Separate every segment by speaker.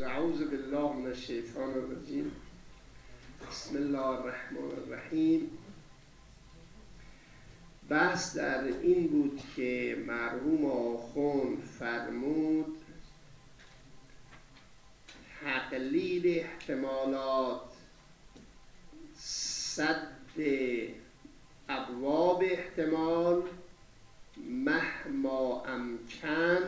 Speaker 1: اعوذ بالله من الشیطان الرجیم. بسم الله الرحمن الرحیم. بحث در این بود که مرحوم آخوند فرمود تقلیل احتمالات، سد ابواب احتمال مهما امکن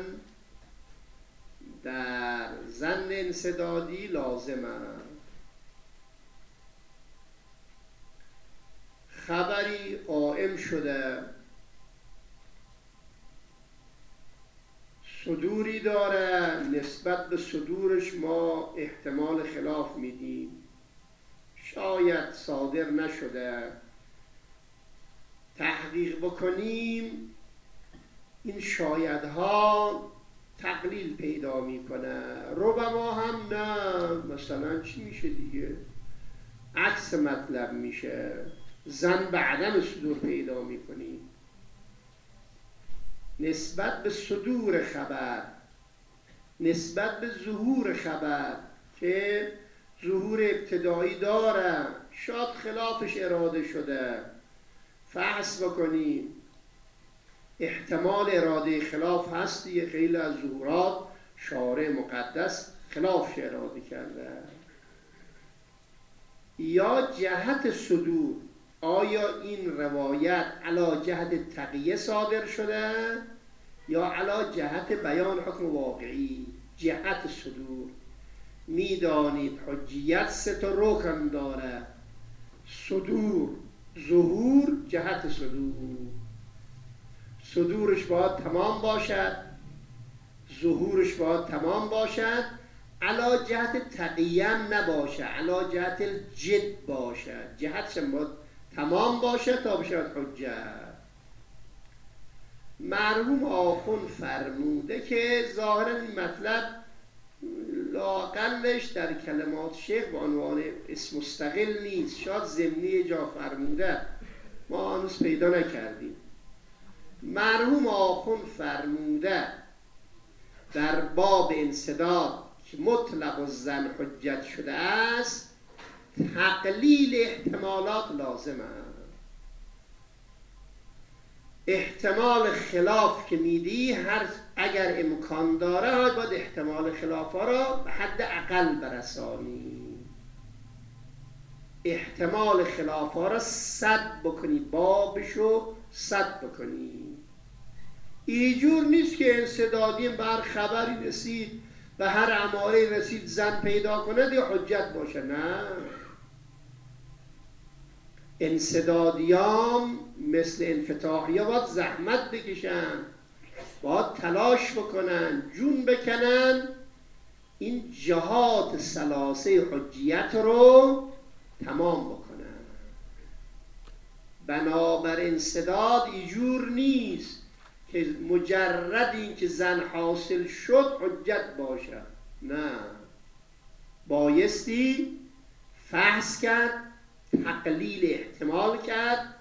Speaker 1: در ظن انسدادی لازم است. خبری قائم شده، صدوری داره، نسبت به صدورش ما احتمال خلاف میدیم، شاید صادر نشده، تحقیق بکنیم این شایدها تقلیل پیدا میکنه. ربما هم نه، مثلا چی میشه دیگه، عکس مطلب میشه، ظن به عدم صدور پیدا میکنیم. نسبت به صدور خبر، نسبت به ظهور خبر که ظهور ابتدایی داره، شاید خلافش اراده شده، فحص بکنیم احتمال اراده خلاف هست دیگه. خیلی از ظهورات شارع مقدس خلافش اراده کرده. یا جهت صدور، آیا این روایت علی جهت تقیه صادر شده یا علی جهت بیان حکم واقعی؟ جهت صدور. میدانید حجیت سه تا رکن داره: صدور، ظهور، جهت صدور. صدورش باید تمام باشد، ظهورش باید تمام باشد، علا جهت تقیم نباشه، علا جهت الجد باشه، جهتش باید تمام باشه تا بشود حجت. مرحوم آخوند فرموده که ظاهرا این مطلب لااقلش در کلمات شیخ به عنوان اسم مستقل نیست، شاید ضمنی جا فرموده، ما هنوز پیدا نکردیم. مرحوم آخوند فرموده در باب انسداد که مطلق الظن حجت شده است، تقلیل احتمالات لازم است. احتمال خلاف که میدی هر اگر امکان داره باید احتمال خلاف ها را به حد اقل برسانی، احتمال خلاف ها را سد بکنی، بابشو سد بکنی. اینجور نیست که انسدادی به هر خبری رسید، به هر اماره رسید ظن پیدا کنه دیگه حجت باشه. نه، انسدادیام مثل انفتاحی ها باید زحمت بکشن، باید تلاش بکنن، جون بکنن، این جهات ثلاثه حجیت رو تمام بکنن. بنابر انسداد اینجور نیست که مجرد این که ظن حاصل شد حجت باشه. نه، بایستی فحص کرد، تقلیل احتمال کرد،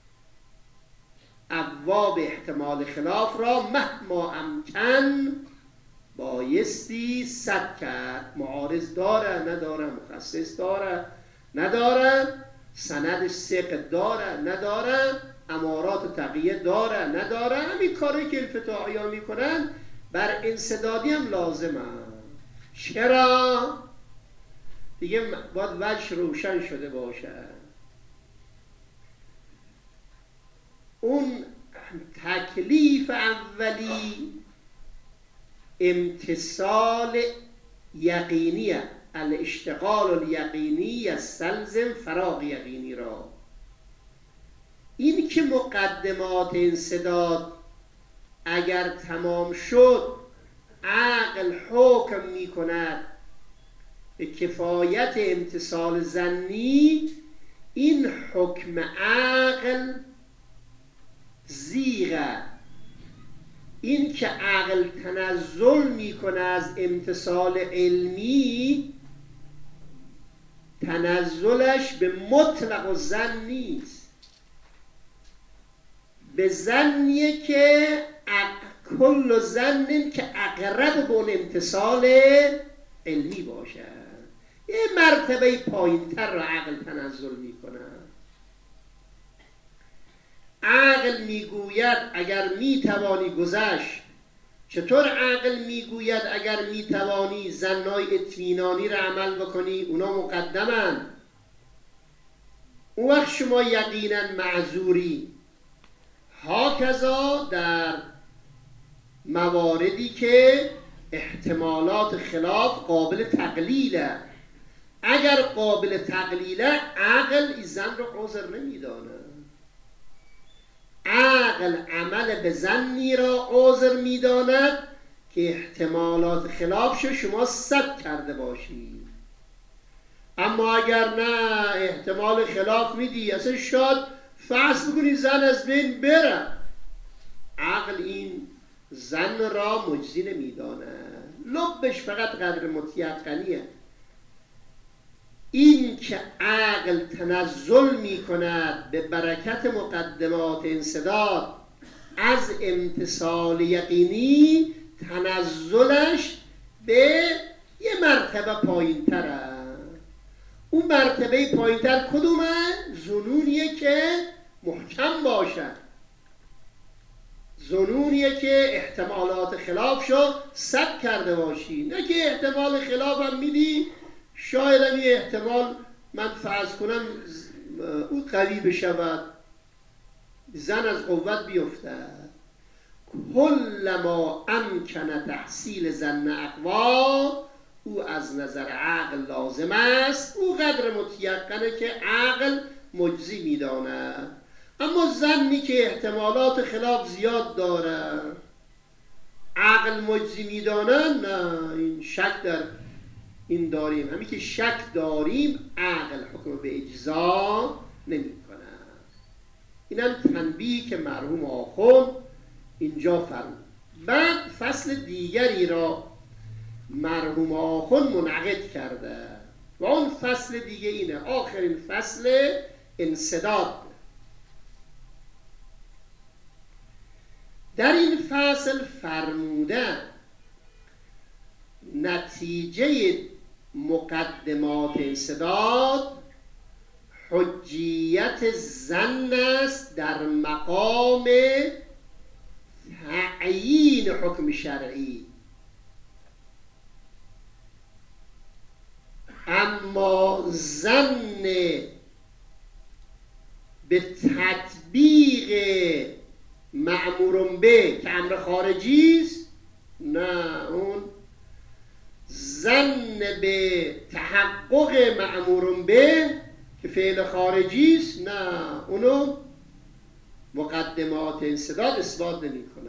Speaker 1: ابواب احتمال خلاف را مهما امکن بایستی سد کرد. معارض داره نداره، مخصص داره نداره، سندش ثقه داره نداره، امارات تقیه داره نداره. همین کاری که انفتاحی ها میکنن بر انسدادی هم لازمه. چرا؟ دیگه باید وجه روشن شده باشه. اون تکلیف اولی امتصال یقینیه، الاشتغال الیقینی یستلزم فراغ یقینی را. این که مقدمات انسداد اگر تمام شد عقل حکم می کند به کفایت امتصال ظنی، این حکم عقل زیغه. این که عقل تنزل می کنه از امتصال علمی، تنزلش به مطلق الظن نیست، به ظنیه که کل ظن که اقرب به اون امتصال علمی باشد. یه مرتبه پایین‌تر را عقل تنزل میکنه. عقل میگوید اگر میتوانی گذشت. چطور عقل میگوید اگر میتوانی ظنای اطمینانی را عمل بکنی؟ اونا مقدمن. اون وقت شما یقینا معذوری. هاکذا در مواردی که احتمالات خلاف قابل تقلیله. اگر قابل تقلیله عقل این زن رو عذر نمیدانه. عقل عمل به ظنی را عذر میداند که احتمالات خلافش شما ثبت کرده باشید. اما اگر نه احتمال خلاف میدی، اصلا شاید فرض بکنی زن از بین بره، عقل این زن را مجزی نمیدانه. لبش فقط قدر متیقنیه. این که عقل تنزل می کند به برکت مقدمات انسداد از امتثال یقینی، تنزلش به یه مرتبه پایین تره. اون مرتبه پایین تر کدومه؟ ظنونیه که محکم باشد، ظنونیه که احتمالات خلافشو ثبت کرده باشی، نه که احتمال خلاف هم میدی شاید هم یه احتمال من فرض کنم او قوی بشود، زن از قوت بیفتد. کلما امکن تحصیل ظن اقوا، او از نظر عقل لازم است، او قدر متیقنه که عقل مجزی میداند. اما ظنی که احتمالات خلاف زیاد داره عقل مجزی میدانه، نه، این شک در این داریم. همین که شک داریم عقل حکم به اجزا نمی کنه. اینم تنبیه که مرحوم آخوند اینجا فرمود. بعد فصل دیگری را مرحوم آخوند منعقد کرده و اون فصل دیگه اینه، آخرین فصل انسداد. در این فصل فرموده نتیجه مقدمات انسداد حجیت ظن است در مقام تعیین حکم شرعی. اما ظن به تطبیق مأمور به که امر خارجی است، نه، اون ظن به تحقق مأمور به که فعل خارجی است، نه، اونو مقدمات انسداد اثبات نمی‌کنه.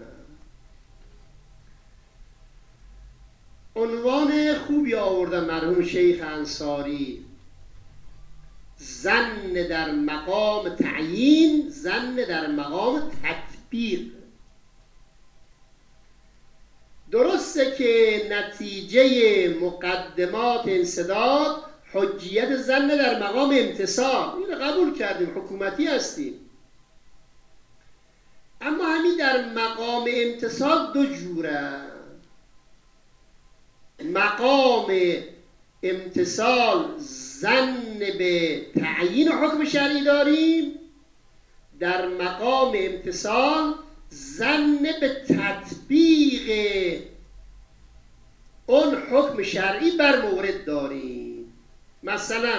Speaker 1: عنوان خوبی آورده مرحوم شیخ انصاری، ظن در مقام تعیین، ظن در مقام تطبیق. درسته که نتیجه مقدمات انسداد حجیت ظن در مقام امتصال، این قبول کردیم، حکومتی هستیم. اما همین در مقام امتصال دو جوره. مقام امتصال ظن به تعیین حکم شرعی داریم، در مقام امتصال ظن به تطبیق اون حکم شرعی بر مورد داریم. مثلا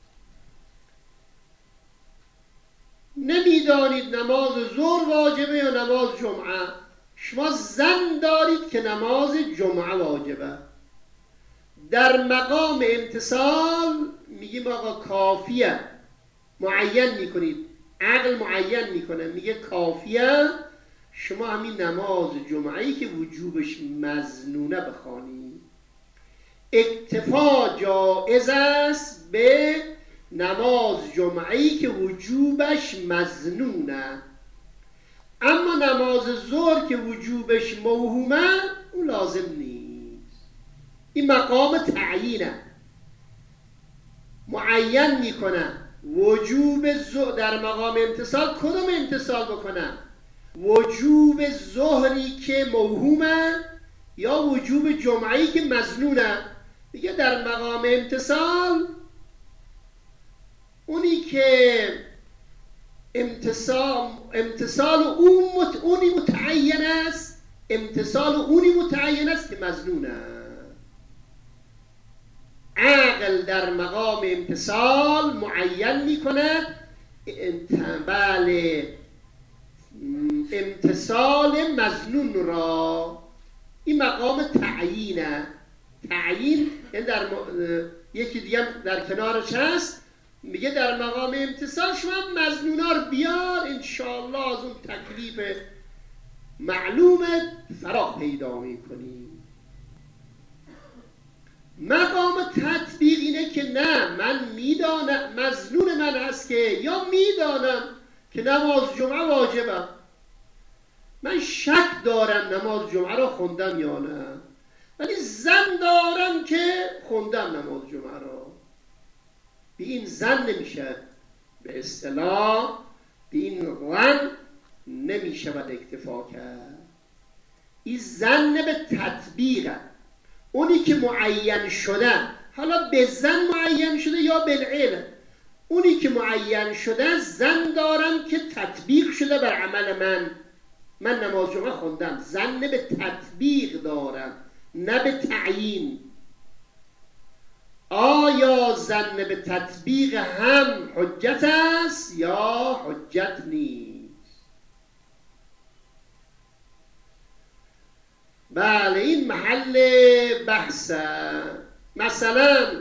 Speaker 1: نمیدانید نماز ظهر واجبه یا نماز جمعه، شما ظن دارید که نماز جمعه واجبه. در مقام امتصال میگیم آقا کافیه، معین میکنید، عقل معین میکنه، میگه کافیه شما همین نماز جمعه‌ای که وجوبش مظنونه بخوانید. اکتفا جائز است به نماز جمعه‌ای که وجوبش مظنونه، اما نماز ظهر که وجوبش موهومه اون لازم نیست. این مقام تعیینه، معین میکنه وجوب در مقام امتصال کدوم امتصال بکنم، وجوب ظهری که موهومه یا وجوب جمعه‌ای که مظنونه. میگه در مقام امتثال اونی که امتثال اونی متعین است، امتثال اونی متعین است که مظنون است. عقل در مقام امتثال معین میکند بله امتثال مظنون را. این مقام تعیینه. تعیین یعنی در یکی دیگه در کنارش هست، میگه در مقام امتثال شما مظنونا رو بیار انشاءالله از اون تکلیف معلومت فرا پیدا میکنی. مقام تطبیق اینه که نه من میدانم مظنون من هست که یا میدانم که نماز جمعه واجبه، من شک دارم نماز جمعه را خوندم یا نه، ولی ظن دارم که خوندم نماز جمعه را. به این ظن نمیشه، به اصطلاح به این ظن نمیشه باید اکتفا کرد. این ظن به تطبیقه. اونی که معین شده، حالا به ظن معین شده یا بالعلم، اونی که معین شده ظن دارم که تطبیق شده بر عمل من نماز جمعه خوندم. ظن به تطبیق دارم نه به تعیین. آیا ظن به تطبیق هم حجت است یا حجت نیست؟ بله این محل بحثه. مثلا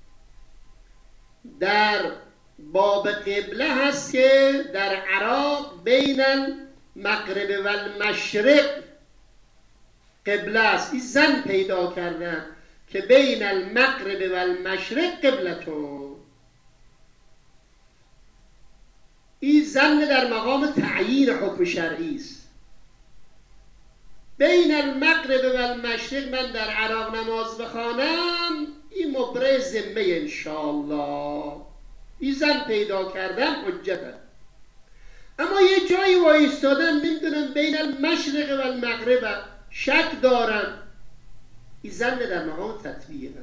Speaker 1: در باب قبله هست که در عراق بین المغرب و المشرق قبله است. این ظن پیدا کردن که بین المغرب و المشرق قبلتون. این ظن در مقام تعیین حکم شرعی است. بین المغرب و المشرق من در عراق نماز بخوانم، این مبرئ ذمه انشاءالله. این ظن پیدا کردم حجته. اما یه جایی وایستادم نمیدونم بین المشرق و المغرب شک دارم، این ظن در مقام تطبیق.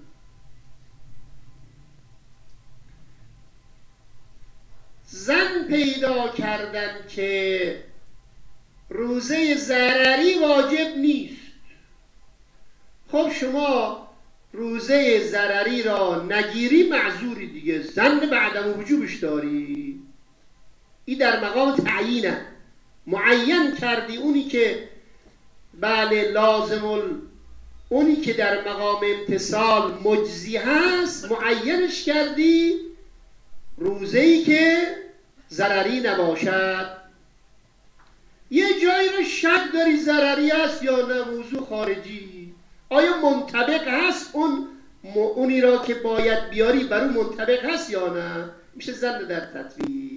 Speaker 1: ظن پیدا کردن که روزه ضرری واجب نیست. خب شما روزه ضرری را نگیری معذوری دیگه، ظن به عدم وجوبش داری. این در مقام تعیینه. معین کردی اونی که بله لازم اونی که در مقام امتثال مجزی هست معینش کردی، روزه‌ای که ضرری نباشد. یه جایی رو شک داری ضرری است یا نه، موضوع خارجی آیا منطبق هست اونی را که باید بیاری بر اون منطبق هست یا نه، میشه ظن در تطبیق.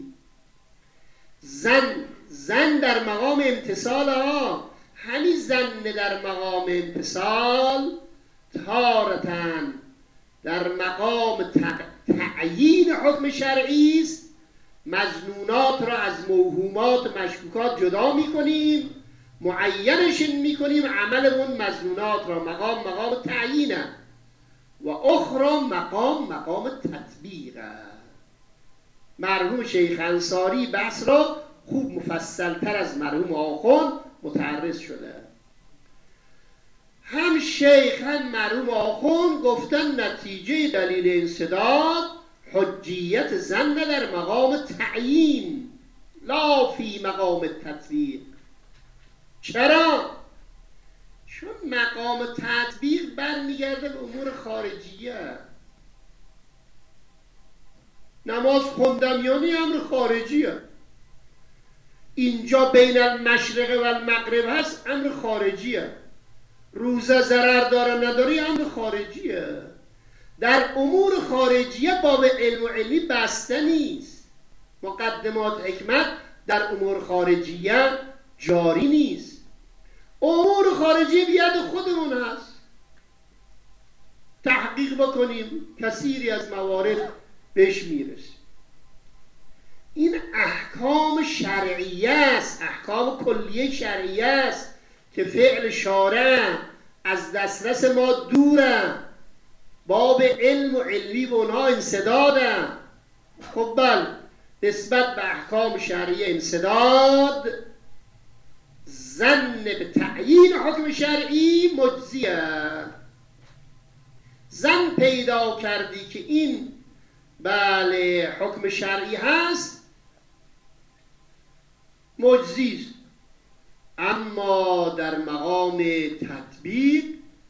Speaker 1: ظن در مقام امتثال ها. همین ظن در مقام امتثال تارتن در مقام تعیین حکم شرعی است. مظنونات را از موهومات و مشکوکات جدا میکنیم، معینش میکنیم. عملمون مظنونات را مقام تعیینه و اخرى مقام تطبیقه. مرحوم شیخ انصاری بحث را خوب مفصلتر از مرحوم آخوند متعرض شده. هم شیخ هم مرحوم آخوند گفتن نتیجه دلیل انسداد حجیت ظن در مقام تعیین لا فی مقام تطبیق. چرا؟ چون مقام تطبیق برمیگرده به امور خارجیه. نماز خوندم یعنی امر خارجیه. اینجا بین المشرق و المغرب هست امر خارجیه. روزه ضرر داره نداری امر خارجیه. در امور خارجیه باب علم و علمی بسته نیست. مقدمات حکمت در امور خارجیه جاری نیست. امور خارجی بیاد خودمون هست، تحقیق بکنیم، کثیری از موارد بهش میرسیم. این احکام شرعیه است، احکام کلیه شرعیه است که فعل شارع از دسترس ما دوره. باب علم و علمی به اونها انسدادن. خب بله، نسبت به احکام شرعی انسداد، ظن به تعیین حکم شرعی مجزیه. ظن پیدا کردی که این بله حکم شرعی هست، مجزی است. اما در مقام تطبیق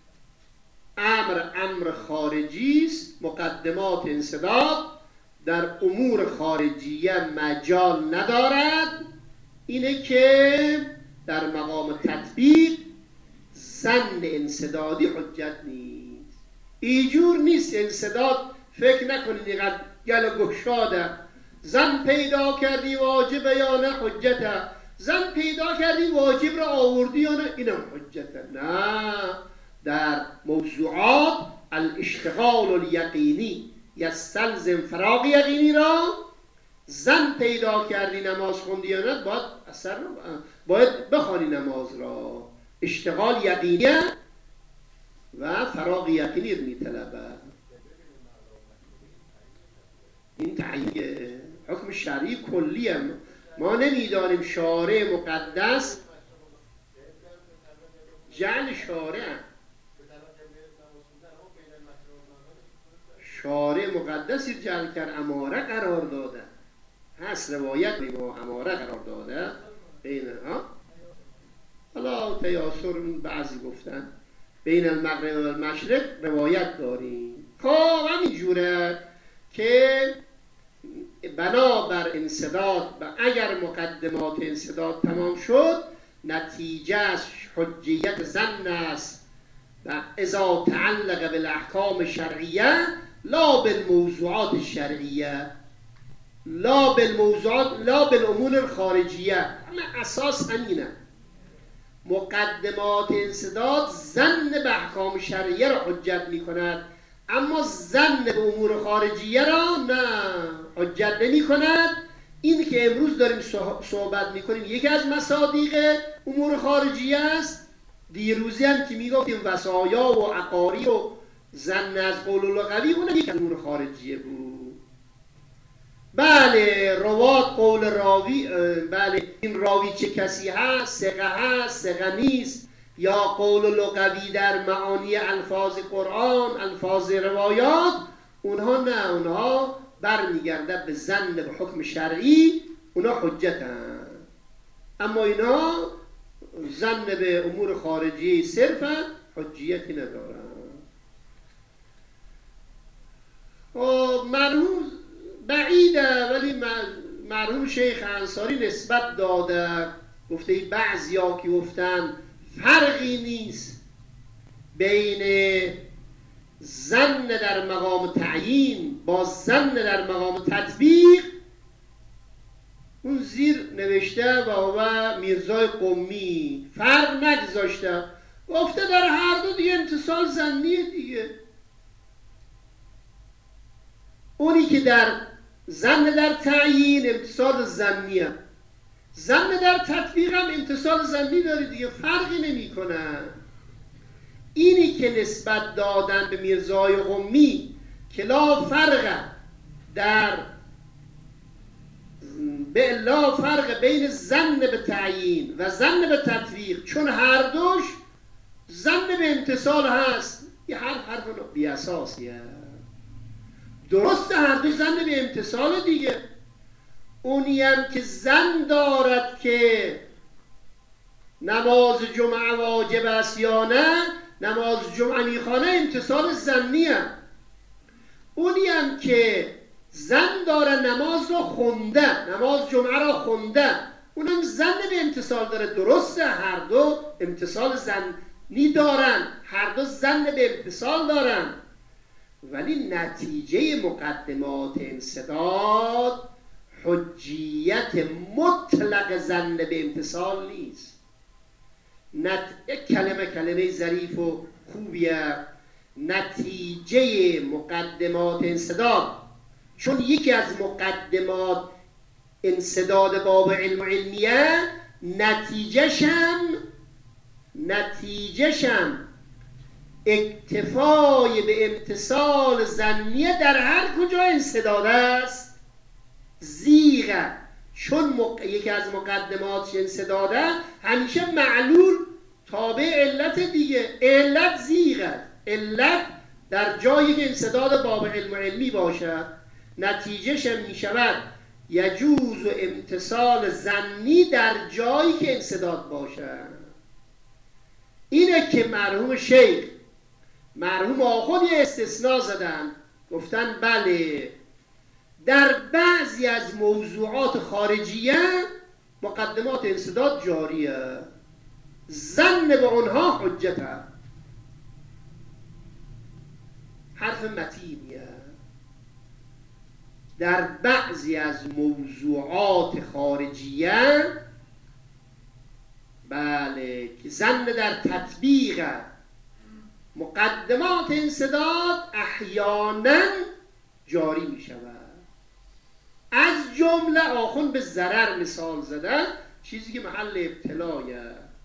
Speaker 1: امر خارجی است، مقدمات انسداد در امور خارجیه مجال ندارد. اینه که در مقام تطبیق ظن انسدادی حجت نیست. اینجور نیست انسداد فکر نکنید اینقدر گل گشاده. ظن پیدا کردی واجب یا نه حجته، ظن پیدا کردی واجب را آوردی یا نه اینم حجته. نه، در موضوعات الاشتغال الیقینی یستلزم فراغ یقینی را، ظن پیدا کردی نماز خوندی یا نه باید بخوانی نماز را. اشتغال یقینیه و فراغ یقینی رو میطلبه. این تعیین حکم شرعی کلیه. ما نمیدانیم شارع مقدس جعل شارع مقدسی جعل کرد، اماره قرار داده هست، روایت با اماره قرار داده بین ها. حالا تیاسر بعضی گفتن بین المغرب و المشرق روایت داریم. خب همین جوره که بنابر انسداد و اگر مقدمات انسداد تمام شد، نتیجه حجیت ظن است و اذا تعلق بالاحکام شرعیه لا بالموضوعات الشرعیه، لا بالموضوعات، لا بالامور الخارجیه. همه اساس همینه. مقدمات انسداد ظن به احکام شرعیه را حجت می کند، اما ظن به امور خارجیه را نه، حجت نمی کند. این که امروز داریم صحبت می کنیم یکی از مصادیق امور خارجیه است. دیروزی هم که می گفتیم وصایا و عقاری و ظن از قول لغوی، اون یک از امور خارجیه بود. بله، روات قول راوی، بله این راوی چه کسی هست، ثقه هست، ثقه نیست، یا قول لغوی در معانی الفاظ قرآن، الفاظ روایات، اونها نه، اونها برمیگرده به ظن به حکم شرعی، اونها حجتن. اما اینا ظن به امور خارجی صرفا حجیتی ندارن. مرحوم بعیده، ولی مرحوم شیخ انصاری نسبت داده، گفته بعضی ها که گفتن فرقی نیست بین ظن در مقام تعیین با ظن در مقام تطبیق. اون زیر نوشته و میرزای قمی فرق نگذاشته، گفته در هر دو دیگه امتصال ظنیه دیگه. اونی که در ظن در تعیین امتصال ظنیه، ظن در تطبیق هم امتصال ظنی داره دیگه، فرقی نمی کنه. اینی که نسبت دادن به میرزای قمی که لا فرق لا فرق بین ظن به تعیین و ظن به تطبیق، چون هر دوش ظن به امتصال هست، یه حرف بی اساسیه. درست هر دو ظن به امتصال دیگه. اونی هم که ظن دارد که نماز جمعه واجب است یا نه، نماز جمعه میخوانه، امتصال ظنیه. اونی هم که ظن داره نماز را خونده، نماز جمعه را خونده، اونم ظن به امتصال داره. درسته هر دو امتصال ظنی دارن، هر دو ظن به امتصال دارن، ولی نتیجه مقدمات انسداد حجیت مطلق ظن به امتصال نیست. یک کلمه ظریف و خوبیه، نتیجه مقدمات انسداد، چون یکی از مقدمات انسداد باب علم و علمیه، نتیجهشم اکتفای به امتصال ظنیه در هر کجا انسداد است زیغ، چون یکی از مقدمات انسداده همیشه معلول تابع علت دیگه. علت زیغ است، علت در جایی که انسداد باب علم و علمی باشد نتیجهش می شود یجوز و امتصال ظنی در جایی که انسداد باشد. اینه که مرحوم شیخ مرحوم آخوند یه استثناء زدن، گفتن بله در بعضی از موضوعات خارجیه مقدمات انسداد جاریه، ظن به اونها حجت هست. حرف متینیه. در بعضی از موضوعات خارجیه بله که ظن در تطبیق مقدمات انسداد احیانا جاری می شود. از جمله آخوند به ضرر مثال زدن، چیزی که محل ابتلایه.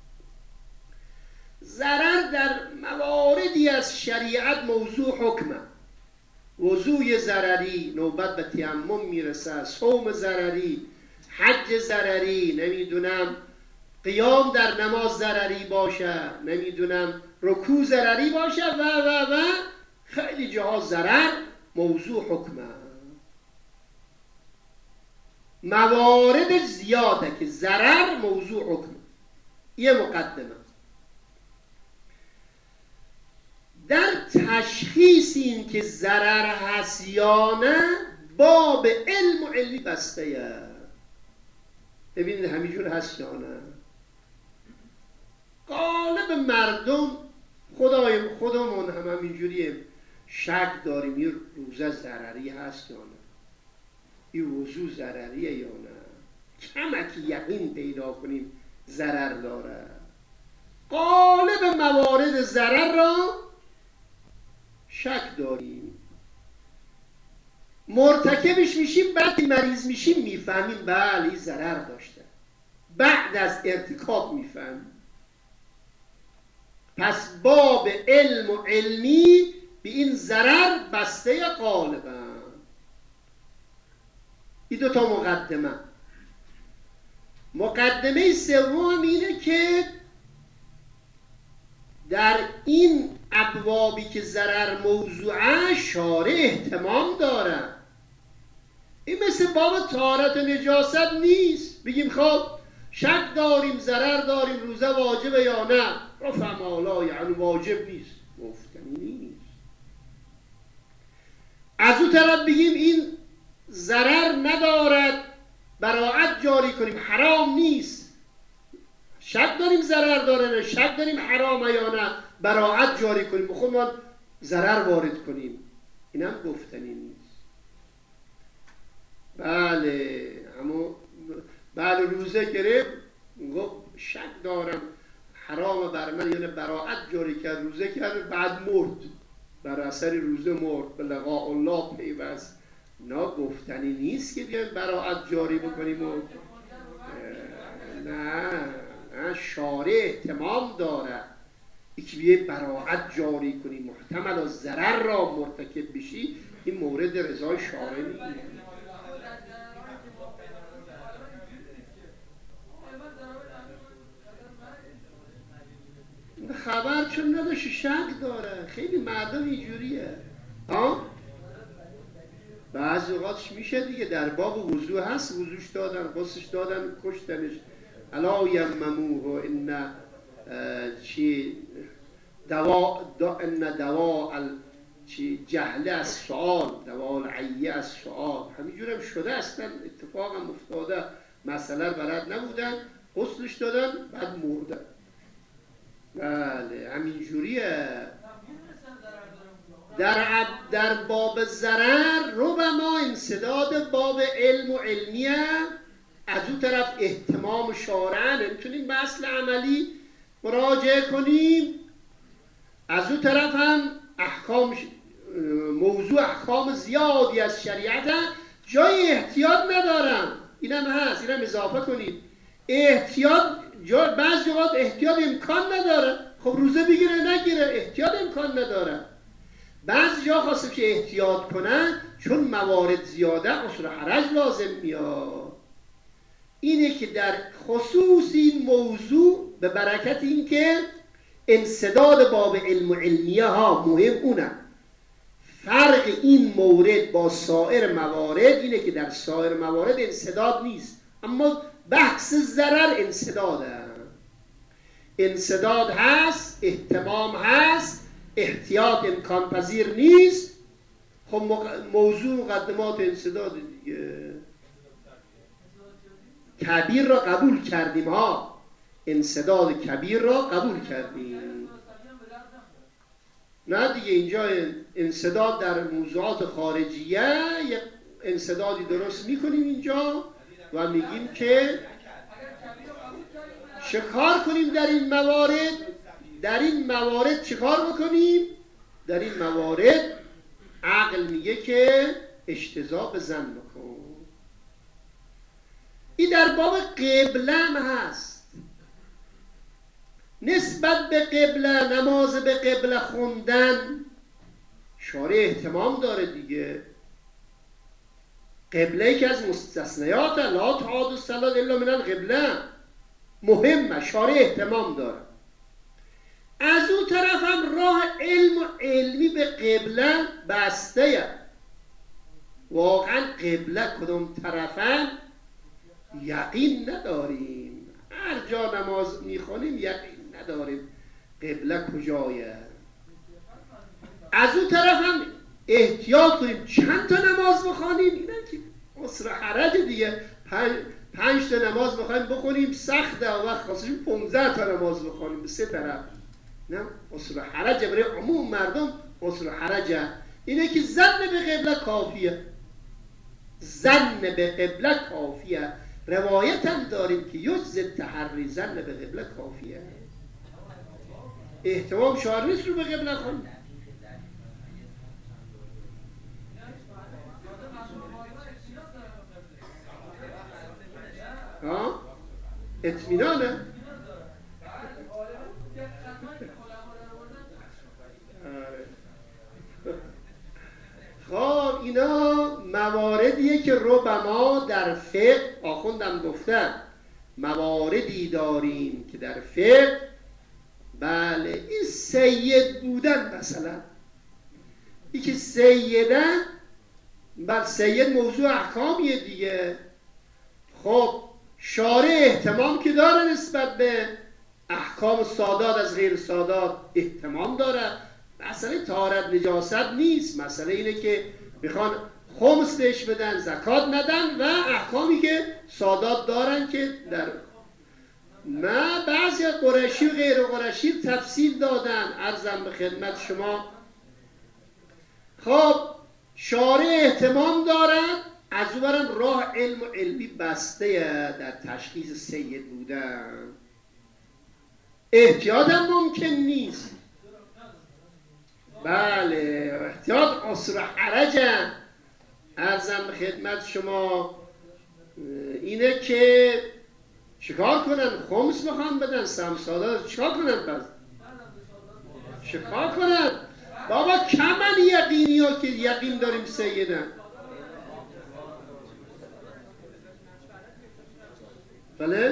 Speaker 1: ضرر در مواردی از شریعت موضوع حکمه. وضوء ضرری نوبت به تیمم میرسه، صوم ضرری، حج ضرری، نمیدونم قیام در نماز ضرری باشه، نمیدونم رکوع ضرری باشه و خیلی جاها ضرر موضوع حکمه. موارد زیاده که ضرر موضوع حکمه. یه مقدمه. در تشخیص این که ضرر هست یا نه باب علم و علمی بسته. ببینید همینجور هست یا نه. غالب مردم خودمون هم همینجوریه، شک داریم این روزه ضرری هست یا نه، این وضوع ضرریه یا نه. کمکی یقین پیدا کنیم ضرر داره. غالب موارد ضرر را شک داریم، مرتکبش میشیم، بعد مریض میشیم میفهمیم بله ضرر داشته، بعد از ارتکاب میفهمیم. پس باب علم و علمی به این ضرر بسته غالبا. این دوتا مقدمه. مقدمه سوم اینه که در این ابوابی که ضرر موضوعه شارع اهتمام داره. این مثل باب طهارت و نجاست نیست بگیم خب شک داریم ضرر داریم روزه واجبه یا نه، رفع لا یعنی واجب نیست، گفتنی نیست. از اون طرف بگیم این ضرر ندارد براعت جاری کنیم، حرام نیست، شک داریم ضرر داره نه، شک داریم حرامه یا نه، براعت جاری کنیم، بخودمان ضرر وارد کنیم، اینم گفتنی نیست. بله اما بعد روزه گرفت گفت شک دارم حرام بر من، یعنی براعت جاری کرد، روزه کرد، بعد مرد، بر اثر روزه مرد، به لقاء الله پیوست. نه گفتنی نیست که بیایم براعت جاری بکنیم و نه شارع اهتمام داره یکی بیه براعت جاری کنی محتمل از ضرر را مرتکب بشی، این مورد رضای شارع نیست. خبر چون نداشت شک داره، خیلی مردم اینجوریه. بعضی اوقاتش میشه دیگه، در باب وضوع هست، وضوعش دادن، غسلش دادن، کشتنش. الا یمموه ان چی ان دواء چی جهل از سؤال، دواء العیه از سؤال. همینجور هم شده اصلا، اتفاق هم افتاده، مسئله بلد نبودن، غسلش دادن، بعد مردن. بله همینجوریه. در باب ضرر ربما انسداد باب علم و علمیه، از اون طرف اهتمام شارع، نمیتونیم به اصل عملی مراجعه کنیم، از اون طرف هم احکام موضوع احکام زیادی از شریعت جای احتیاط ندارم. اینم هست، اینم اضافه کنید. احتیاط بعضی وقت احتیاط امکان نداره. خب روزه بگیره نگیره، احتیاط امکان نداره. بعضی جا خواستم که احتیاط کنن چون موارد زیاده اصل حرج لازم میاد. اینه که در خصوص این موضوع به برکت این که انسداد باب علم و علمیه ها مهم اونه. فرق این مورد با سایر موارد اینه که در سایر موارد انسداد نیست، اما بحث ضرر انسداده. انسداد هست، اهتمام هست، احتیاط امکان پذیر نیست. خب موضوع مقدمات انسداد دیگه. کبیر را قبول کردیم ها، انسداد کبیر را قبول کردیم. نه دیگه اینجا انسداد در موضوعات خارجیه یک انسدادی درست میکنیم اینجا و میگیم که چکار کنیم در این موارد. در این موارد چکار بکنیم؟ در این موارد عقل میگه که اجتزا بزن بکن. این در باب قبله هست. نسبت به قبله، نماز به قبله خوندن شارع اهتمام داره دیگه. قبله که از مستثنیات لا تعاد الصلاة الا من القبله مهمه، شارع اهتمام داره. از اون طرف هم راه علم و علمی به قبله بسته. واقعا قبله کدوم طرفن یقین نداریم. هر جا نماز میخونیم یقین نداریم قبله کجایه. از اون طرف هم احتیاط کنیم چند تا نماز بخونیم. اینا که عسر حرج دیگه. 5 تا نماز بخوایم بخونیم سخته، و وقت خواستیم 15 تا نماز بخونیم به 3 طرف. نه عسر حرج برای عموم مردم. عسر حرج اینه که ظن به قبله کافیه. ظن به قبله کافیه. روایت هم داریم که یجز تحری ظن به قبله کافیه. احتمام شعار نیست رو به قبله خونیم. اطمینانه. خب اینا مواردیه که ربما در فقه آخوندم گفتن مواردی داریم که در فقه بله این سید بودن، مثلا این که سیدن بر سید موضوع احکامیه دیگه. خب شارع اهتمام که داره نسبت به احکام سادات از غیر سادات اهتمام داره. مسئله طهارت نجاست نیست، مسئله اینه که میخوان خمس بهش بدن، زکات ندن و احکامی که سادات دارن که در ما بعضی قریشی و غیر قریشی تفصیل دادن. عرضم به خدمت شما. خب شارع اهتمام دارن، از اون برم راه علم و علمی بسته در تشخیص سید بودن. احتیاط هم ممکن نیست. بله احتیاط عسر حرجم. عرضم به خدمت شما اینه که چیکار کنن؟ خمس بخوان بدن، سمسادا چیکار کنن؟ پس چیکار کنن؟ بابا کمن یقینی ها که یقین داریم سیدن. بله؟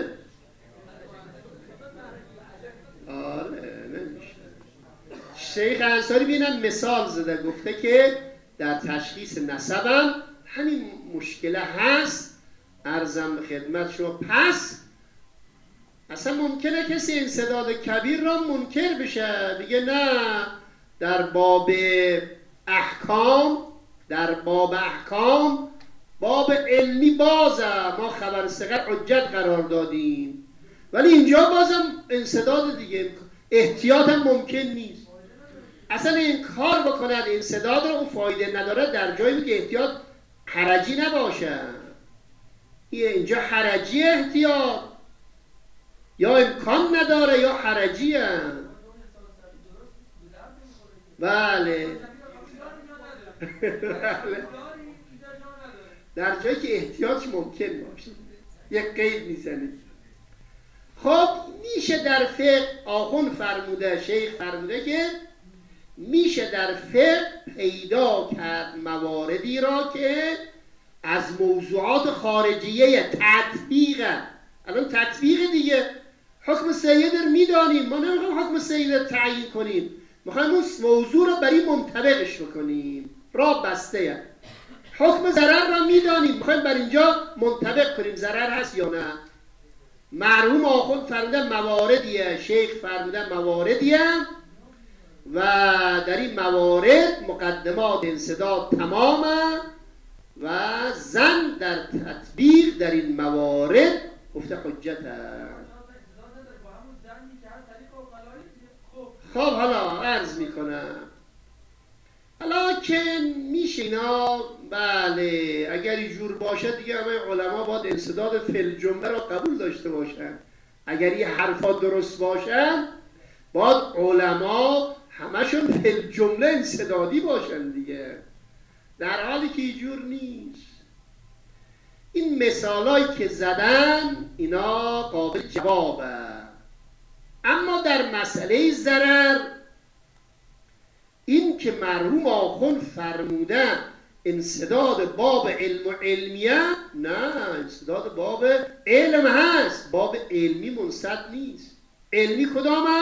Speaker 1: آره نمیشه. شیخ انصاری بینم مثال زده، گفته که در تشخیص نسبم همین مشکله هست. عرضم به خدمت شما. پس اصلا ممکنه کسی انسداد کبیر را منکر بشه، بگه نه در باب احکام، در باب احکام باب علمی بازه، ما خبر ثقت حجت قرار دادیم، ولی اینجا بازم انسداد دیگه. احتیاط هم ممکن نیست. اصلا این کار بکنن انسداد رو اون فایده نداره در جایی که احتیاط حرجی نباشه. اینجا حرجی احتیاط یا امکان نداره یا حرجیه. بله در جایی که احتیاط ممکن باشه یک قید میزنید. خب میشه در فقه آخوند فرموده، شیخ فرموده که میشه در فقه پیدا کرد مواردی را که از موضوعات خارجیه تطبیقه. الان تطبیق دیگه، حکم سید رو میدانیم، ما نمیخوایم حکم سید رو تعیین کنیم، میخوایم اون موضوع رو برای منطبقش بکنیم. راه بسته. حکم ضرر را میدانیم، میخوایم بر اینجا منطبق کنیم ضرر هست یا نه. مرحوم آخوند فرمودن مواردیه، شیخ فرمودن مواردیه و در این موارد مقدمات انسداد تمامه و زن در تطبیق در این موارد گفته حجت هست. خب حالا عرض میکنم، حالا که میشه اینا، بله اگر اینجور باشه دیگه همه علما باید انسداد فی جمله را قبول داشته باشن. اگر این حرفا درست باشن باید علما همشون فی جمله انسدادی باشن دیگه، در حالی که اینجور نیست. این مثالایی که زدن اینا قابل جوابه. اما در مسئله ضرر، این که مرحوم آخوند فرمودن انسداد باب علم و علمیه، نه، انسداد باب علم هست، باب علمی منسد نیست. علمی کدامه؟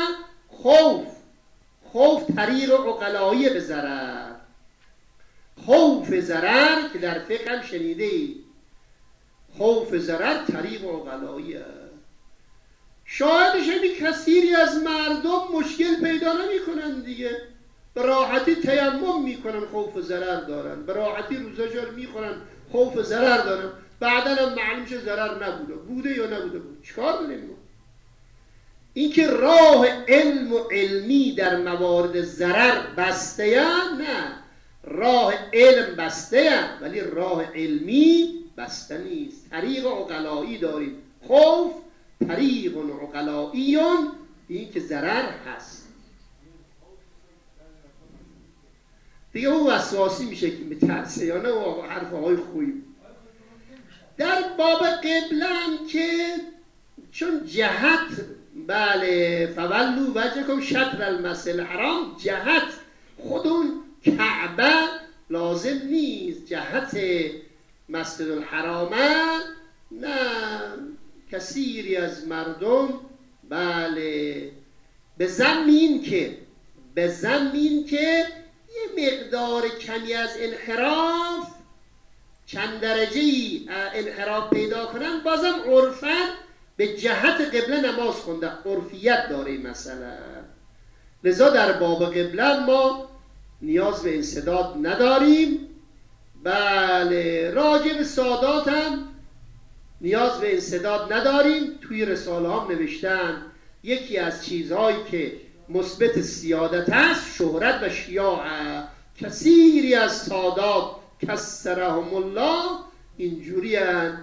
Speaker 1: خوف طریق عقلایی به ضرر. خوف ضرر که در فقه هم شنیده ای، خوف ضرر طریق عقلایی. شاهدش همین کثیری از مردم مشکل پیدا نمی کنن دیگه، به راحتی تیمم میکنن خوف ضرر دارن، به راحتی روزه‌شون میخورن خوف ضرر دارن، بعدا هم معلوم شه ضرر نبوده، بوده یا نبوده بود. چیکار داریم؟ این که راه علم و علمی در موارد ضرر بسته یا نه، راه علم بسته یا ولی راه علمی بسته نیست. طریق عقلایی داریم، خوف طریق عقلاییون، این که ضرر هست دیگه. اون وسواسی میشه که میترسه یا نه، و حرف های خوبی. در باب قبله هم که چون جهت، بله فولو وجهکم شطر المسجد الحرام، جهت خود اون کعبه لازم نیست، جهت مسجد الحرامه نه. کثیری از مردم بله به ضمن این که یه مقدار کمی از انحراف، چند درجه‌ای انحراف پیدا کنن، بازم عرفاً به جهت قبله نماز خونده، عرفیت داره این مسئله. لذا در باب قبله ما نیاز به انسداد نداریم. بله راجع به سادات هم نیاز به انسداد نداریم. توی رساله هم نوشتن یکی از چیزهایی که مثبت سیادت است شهرت و شیاعه. کثیری از سادات کسرهم الله اینجورین،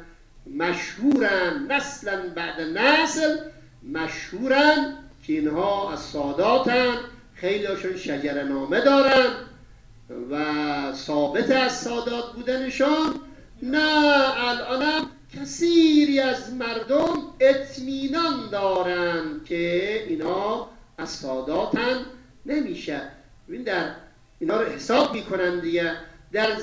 Speaker 1: مشهورن نسلا بعد نسل، مشهورن که اینها از ساداتن، خیلی هاشون شجره نامه دارن و ثابت از سادات بودنشان. نه الانم کثیری از مردم اطمینان دارن که اینا از ساداتن، نمیشه. ببین در اینا رو حساب میکنن دیگه، در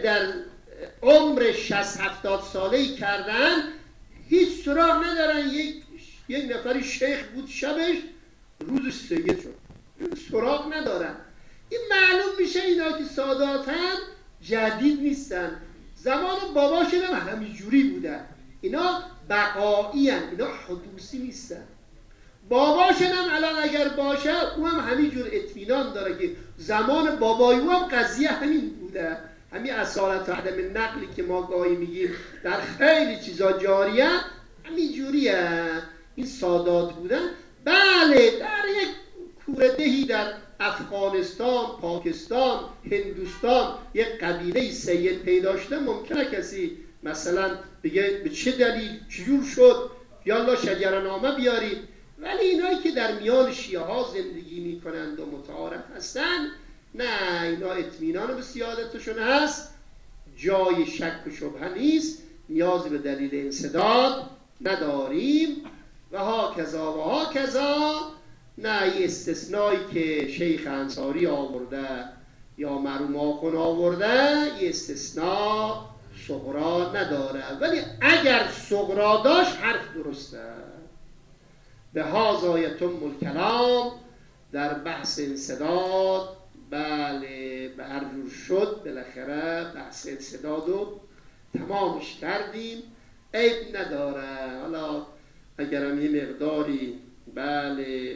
Speaker 1: عمر 60-70 ساله‌ای کردن، هیچ سراغ ندارن. یک نفری شیخ بود شبش روز سید شد، سراغ ندارن. این معلوم میشه اینا که ساداتن جدید نیستن، زمان باباشون هم همینجوری بودن. اینا بقایی هن، اینا حدوثی نیستن. باباشون هم الان اگر باشه او هم همینجور اطمینان داره که زمان بابای او هم قضیه همین بوده. همین اصالت و عدم نقلی که ما گاهی میگیم در خیلی چیزا جاریه، همینجوریه. این سادات بودن. بله در یک کوردهی در افغانستان، پاکستان، هندوستان یک قبیله سید پیدا شده، ممکنه کسی مثلا بگه به چه دلیل چجور شد، یالا شجره‌نامه بیارید. ولی اینایی که در میان شیعه ها زندگی میکنند و متعارف هستن، نه، اینا اطمینان به سیادتشون هست، جای شک و شبهه نیست، نیاز به دلیل انسداد نداریم. و ها کذا نه، یه استثنایی که شیخ انصاری آورده یا مرحوم آخوند آورده یه استثناء صغرا نداره، ولی اگر صغرا داشت حرف درسته. به هذا یتم الکلام، در بحث انسداد بله به هر جور شد بالاخره بحث انسداد رو تمامش کردیم، عیب نداره. حالا اگرم یه مقداری بله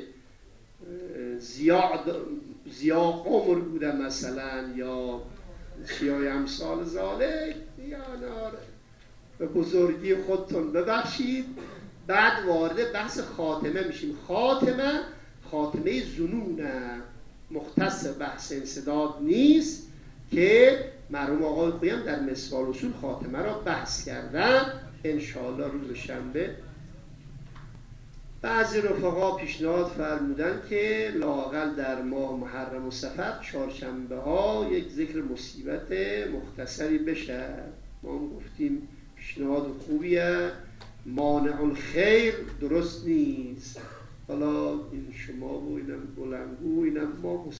Speaker 1: زیاد عمر بوده مثلا یا چیای امثال ذالک، یا به بزرگی خودتون ببخشید. بعد وارد بحث خاتمه میشیم. خاتمه ظنونه، مختص بحث انسداد نیست که مرحوم آقای خویی در مصباح الاصول خاتمه را بحث کردن. انشاءالله روز شنبه بعضی رفقا پیشنهاد فرمودن که لااقل در ماه محرم و صفر چهارشنبه ها یک ذکر مصیبت مختصری بشه. ما هم گفتیم پیشنهاد خوبیه، مانع الخیر درست نیست. حالا این شما و اینم بلنگو اینم ما